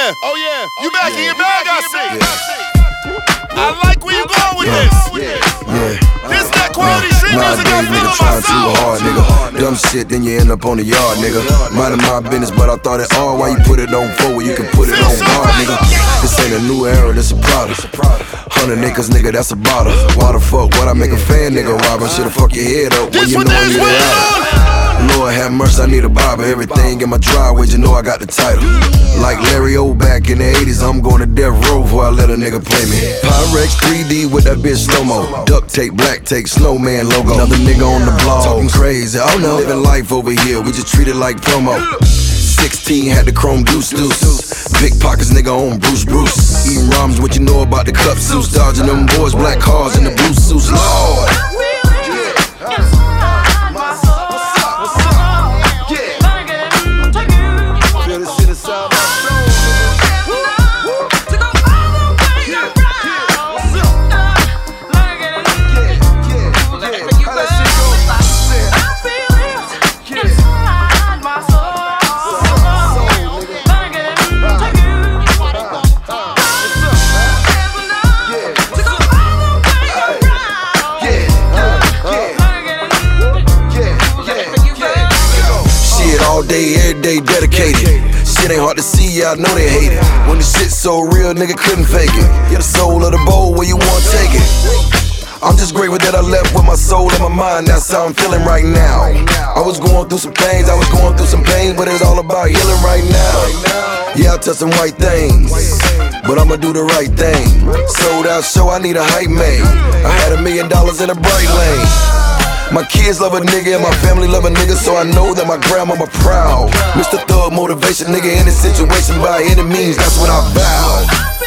yeah. You back in your bag, I see. I like where you going with this. This that quality street music I feel on my soul. Hard, nigga. Dumb shit, then you end up on the yard, nigga. Minding my business, but I thought it all. Why you put it on forward? You can put it on guard, nigga. This ain't a new era, this a product. 100 acres, nigga, that's a bottle. Why the fuck would I make a fan, nigga? Robbin', should've fuck your head up when you know I need it out. Lord have mercy, I need a barber. Everything in my driveway, you know I got the title. Like Larry O back in the 80s, I'm going to death row before I let a nigga play me. Pyrex 3D with that bitch slow-mo. Duct tape, black tape, snowman logo. Another nigga on the blog, talking crazy. Oh no, living life over here, we just treat it like promo. 16 had the chrome deuce. Big pockets, nigga on Bruce. Eating rhymes, what you know about the cup suits. Dodging them boys, black cars in the blue suits. Lord. All day, every day, dedicated. Shit ain't hard to see, yeah, I know they hate it. When the shit's so real, nigga couldn't fake it. You're the soul of the bowl, where you wanna take it. I'm just grateful that I left with my soul and my mind, that's how I'm feeling right now. I was going through some things, I was going through some pain, but it's all about healing right now. Yeah, I touch some white things, but I'ma do the right thing. Sold out show, I need a hype man. I had $1 million in a bright lane. My kids love a nigga and my family love a nigga, so I know that my grandmama proud. Mr. Thug motivation, nigga, in this situation by any means, that's what I vow.